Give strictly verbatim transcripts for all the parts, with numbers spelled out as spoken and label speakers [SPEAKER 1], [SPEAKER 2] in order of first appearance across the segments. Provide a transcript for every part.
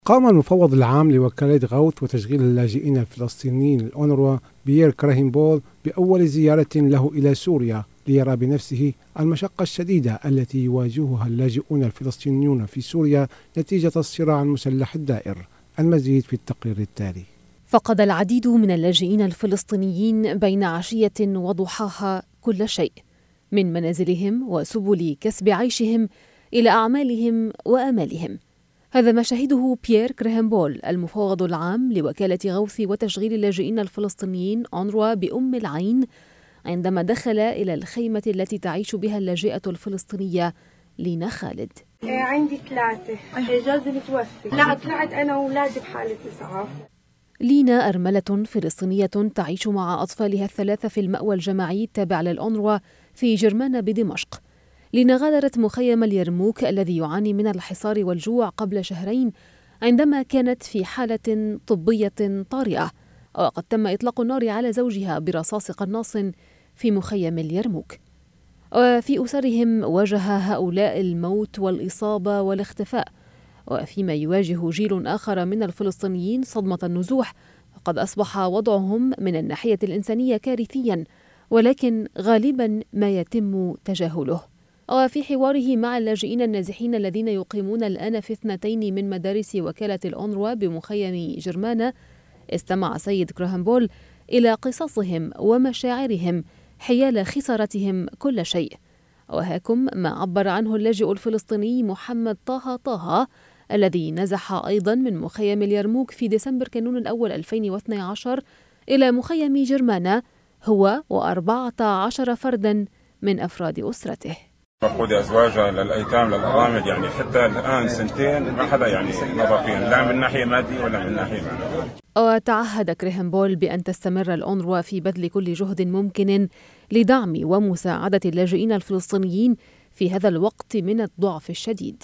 [SPEAKER 1] قام المفوض العام لوكالة غوث وتشغيل اللاجئين الفلسطينيين الأونروا بيير كريهنبول بأول زيارة له إلى سوريا ليرى بنفسه المشقة الشديدة التي يواجهها اللاجئون الفلسطينيون في سوريا نتيجة الصراع المسلح الدائر. المزيد في التقرير التالي.
[SPEAKER 2] فقد العديد من اللاجئين الفلسطينيين بين عشية وضحاها كل شيء، من منازلهم وسبل كسب عيشهم إلى أعمالهم وآمالهم. هذا ما شهده بيير كريهنبول المفوض العام لوكالة غوث وتشغيل اللاجئين الفلسطينيين أونروا بأم العين عندما دخل إلى الخيمة التي تعيش بها اللاجئة الفلسطينية لينا خالد.
[SPEAKER 3] عندي ثلاثة، جوزي متوفي، لا طلعت أنا وأولادي بحالة إسعاف.
[SPEAKER 2] لينا أرملة فلسطينية تعيش مع أطفالها الثلاثة في المأوى الجماعي التابع للأونروا في جرمانة بدمشق. لينا غادرت مخيم اليرموك الذي يعاني من الحصار والجوع قبل شهرين عندما كانت في حالة طبية طارئة، وقد تم إطلاق النار على زوجها برصاص قناص في مخيم اليرموك. وفي أسرهم واجه هؤلاء الموت والإصابة والاختفاء، وفيما يواجه جيل آخر من الفلسطينيين صدمة النزوح، فقد أصبح وضعهم من الناحية الإنسانية كارثيا، ولكن غالبا ما يتم تجاهله. وفي حواره مع اللاجئين النازحين الذين يقيمون الآن في اثنتين من مدارس وكالة الأونروا بمخيم جرمانة، استمع سيد كريهنبول إلى قصصهم ومشاعرهم حيال خسارتهم كل شيء. وهاكم ما عبر عنه اللاجئ الفلسطيني محمد طه طه الذي نزح أيضا من مخيم اليرموك في ديسمبر كانون الأول ألفين واثني عشر إلى مخيم جرمانة هو وأربعة عشر فردا من أفراد أسرته.
[SPEAKER 4] مفقود أزواجها للأيتام للأرامل، يعني حتى الآن سنتين ما حدا يعني نظر فيهم، لا من ناحية مادية ولا من ناحية معنوية.
[SPEAKER 2] وتعهد كريهنبول بأن تستمر الأونروا في بذل كل جهد ممكن لدعم ومساعدة اللاجئين الفلسطينيين في هذا الوقت من الضعف الشديد.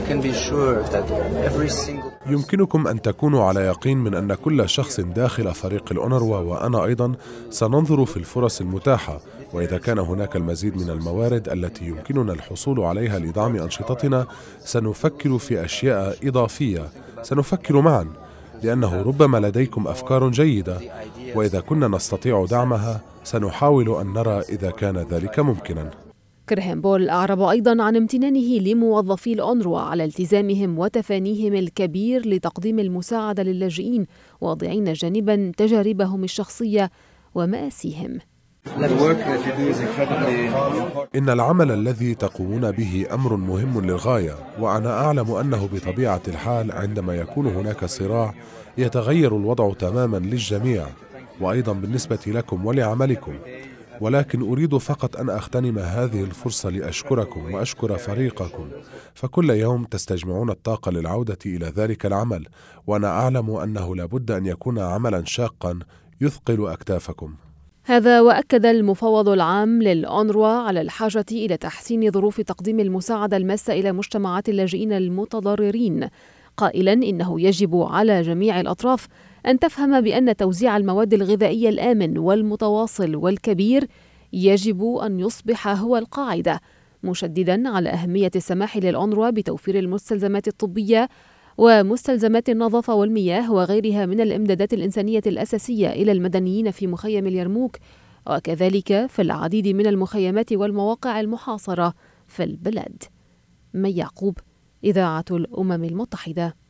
[SPEAKER 5] يمكنكم أن تكونوا على يقين من أن كل شخص داخل فريق الأونروا وأنا أيضا سننظر في الفرص المتاحة، وإذا كان هناك المزيد من الموارد التي يمكننا الحصول عليها لدعم أنشطتنا سنفكر في أشياء إضافية، سنفكر معا، لأنه ربما لديكم أفكار جيدة، وإذا كنا نستطيع دعمها سنحاول أن نرى إذا كان ذلك ممكنا.
[SPEAKER 2] كريهنبول أعرب أيضا عن امتنانه لموظفي الأونروا على التزامهم وتفانيهم الكبير لتقديم المساعدة للاجئين، واضعين جانبا تجاربهم الشخصية ومآسيهم.
[SPEAKER 5] إن العمل الذي تقومون به أمر مهم للغاية، وأنا أعلم أنه بطبيعة الحال عندما يكون هناك صراع يتغير الوضع تماما للجميع، وأيضا بالنسبة لكم ولعملكم، ولكن أريد فقط أن أغتنم هذه الفرصة لأشكركم وأشكر فريقكم، فكل يوم تستجمعون الطاقة للعودة إلى ذلك العمل، وأنا أعلم أنه لابد أن يكون عملا شاقا يثقل أكتافكم.
[SPEAKER 2] هذا وأكد المفوض العام للأونروا على الحاجة إلى تحسين ظروف تقديم المساعدة الماسة إلى مجتمعات اللاجئين المتضررين، قائلا إنه يجب على جميع الأطراف أن تفهم بأن توزيع المواد الغذائية الآمن والمتواصل والكبير يجب أن يصبح هو القاعدة، مشددا على أهمية السماح للأونروا بتوفير المستلزمات الطبية ومستلزمات النظافة والمياه وغيرها من الإمدادات الإنسانية الأساسية إلى المدنيين في مخيم اليرموك، وكذلك في العديد من المخيمات والمواقع المحاصرة في البلاد. مي يعقوب، إذاعة الأمم المتحدة.